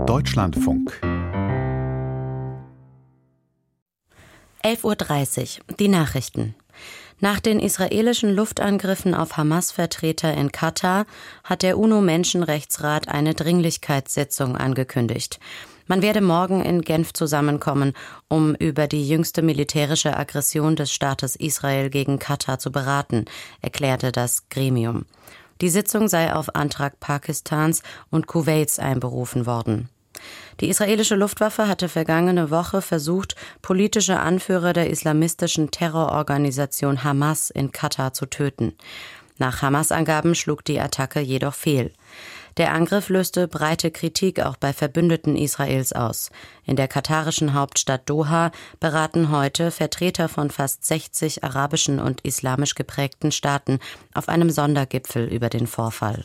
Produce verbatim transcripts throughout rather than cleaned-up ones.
Deutschlandfunk. elf Uhr dreißig. Die Nachrichten. Nach den israelischen Luftangriffen auf Hamas-Vertreter in Katar hat der UNO-Menschenrechtsrat eine Dringlichkeitssitzung angekündigt. Man werde morgen in Genf zusammenkommen, um über die jüngste militärische Aggression des Staates Israel gegen Katar zu beraten, erklärte das Gremium. Die Sitzung sei auf Antrag Pakistans und Kuwaits einberufen worden. Die israelische Luftwaffe hatte vergangene Woche versucht, politische Anführer der islamistischen Terrororganisation Hamas in Katar zu töten. Nach Hamas-Angaben schlug die Attacke jedoch fehl. Der Angriff löste breite Kritik auch bei Verbündeten Israels aus. In der katarischen Hauptstadt Doha beraten heute Vertreter von fast sechzig arabischen und islamisch geprägten Staaten auf einem Sondergipfel über den Vorfall.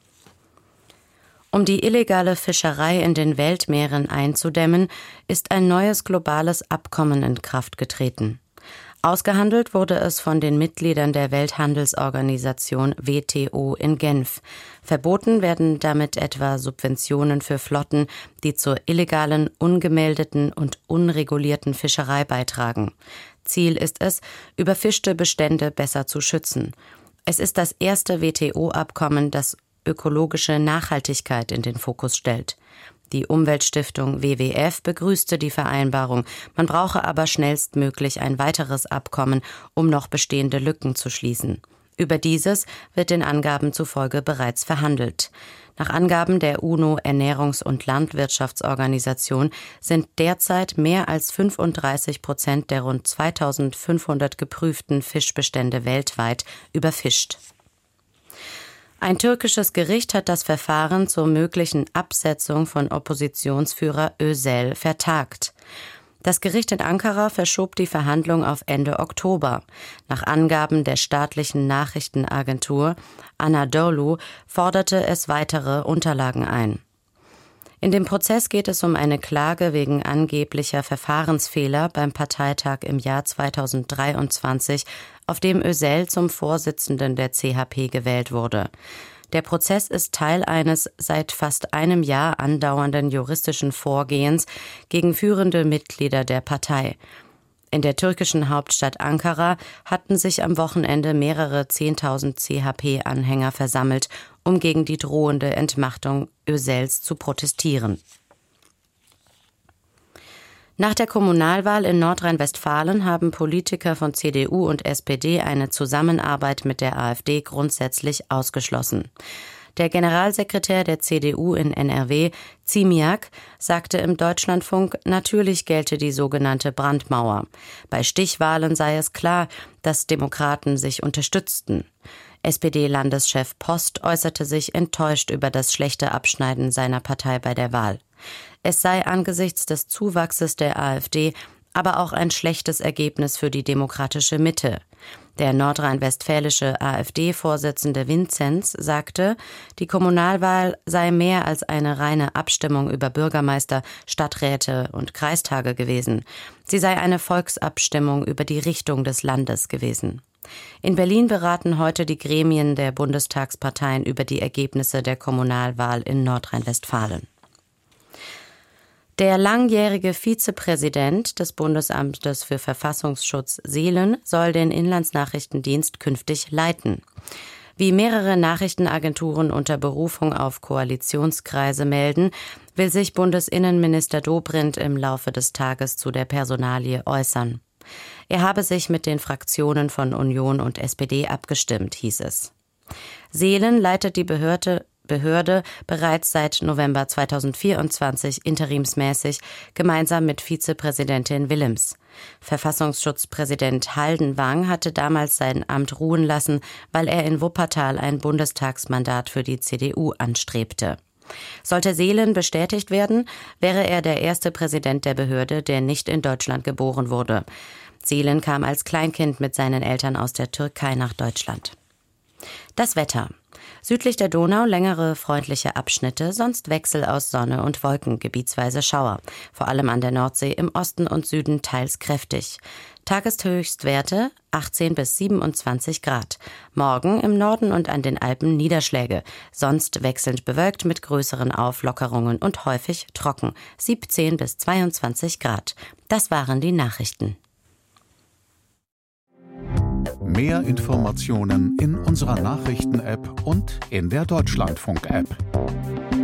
Um die illegale Fischerei in den Weltmeeren einzudämmen, ist ein neues globales Abkommen in Kraft getreten. Ausgehandelt wurde es von den Mitgliedern der Welthandelsorganisation W T O in Genf. Verboten werden damit etwa Subventionen für Flotten, die zur illegalen, ungemeldeten und unregulierten Fischerei beitragen. Ziel ist es, überfischte Bestände besser zu schützen. Es ist das erste W T O-Abkommen, das ökologische Nachhaltigkeit in den Fokus stellt. Die Umweltstiftung W W F begrüßte die Vereinbarung. Man brauche aber schnellstmöglich ein weiteres Abkommen, um noch bestehende Lücken zu schließen. Über dieses wird den Angaben zufolge bereits verhandelt. Nach Angaben der UNO-Ernährungs- und Landwirtschaftsorganisation sind derzeit mehr als fünfunddreißig Prozent der rund zweitausendfünfhundert geprüften Fischbestände weltweit überfischt. Ein türkisches Gericht hat das Verfahren zur möglichen Absetzung von Oppositionsführer Özel vertagt. Das Gericht in Ankara verschob die Verhandlung auf Ende Oktober. Nach Angaben der staatlichen Nachrichtenagentur Anadolu forderte es weitere Unterlagen ein. In dem Prozess geht es um eine Klage wegen angeblicher Verfahrensfehler beim Parteitag im Jahr zweitausenddreiundzwanzig, auf dem Özel zum Vorsitzenden der C H P gewählt wurde. Der Prozess ist Teil eines seit fast einem Jahr andauernden juristischen Vorgehens gegen führende Mitglieder der Partei. In der türkischen Hauptstadt Ankara hatten sich am Wochenende mehrere zehntausend C H P-Anhänger versammelt, um gegen die drohende Entmachtung Özels zu protestieren. Nach der Kommunalwahl in Nordrhein-Westfalen haben Politiker von C D U und S P D eine Zusammenarbeit mit der AfD grundsätzlich ausgeschlossen. Der Generalsekretär der C D U in N R W, Ziemiak, sagte im Deutschlandfunk, natürlich gelte die sogenannte Brandmauer. Bei Stichwahlen sei es klar, dass Demokraten sich unterstützten. S P D-Landeschef Post äußerte sich enttäuscht über das schlechte Abschneiden seiner Partei bei der Wahl. Es sei angesichts des Zuwachses der AfD aber auch ein schlechtes Ergebnis für die demokratische Mitte. Der nordrhein-westfälische AfD-Vorsitzende Vinzenz sagte, die Kommunalwahl sei mehr als eine reine Abstimmung über Bürgermeister, Stadträte und Kreistage gewesen. Sie sei eine Volksabstimmung über die Richtung des Landes gewesen. In Berlin beraten heute die Gremien der Bundestagsparteien über die Ergebnisse der Kommunalwahl in Nordrhein-Westfalen. Der langjährige Vizepräsident des Bundesamtes für Verfassungsschutz Seelen soll den Inlandsnachrichtendienst künftig leiten. Wie mehrere Nachrichtenagenturen unter Berufung auf Koalitionskreise melden, will sich Bundesinnenminister Dobrindt im Laufe des Tages zu der Personalie äußern. Er habe sich mit den Fraktionen von Union und S P D abgestimmt, hieß es. Seelen leitet die Behörde Behörde bereits seit November zweitausendvierundzwanzig interimsmäßig gemeinsam mit Vizepräsidentin Willems. Verfassungsschutzpräsident Haldenwang hatte damals sein Amt ruhen lassen, weil er in Wuppertal ein Bundestagsmandat für die C D U anstrebte. Sollte Seelen bestätigt werden, wäre er der erste Präsident der Behörde, der nicht in Deutschland geboren wurde. Seelen kam als Kleinkind mit seinen Eltern aus der Türkei nach Deutschland. Das Wetter. Südlich der Donau längere freundliche Abschnitte, sonst Wechsel aus Sonne und Wolken, gebietsweise Schauer. Vor allem an der Nordsee, im Osten und Süden teils kräftig. Tageshöchstwerte achtzehn bis siebenundzwanzig Grad. Morgen im Norden und an den Alpen Niederschläge. Sonst wechselnd bewölkt mit größeren Auflockerungen und häufig trocken. siebzehn bis zweiundzwanzig Grad. Das waren die Nachrichten. Mehr Informationen in unserer Nachrichten-App und in der Deutschlandfunk-App.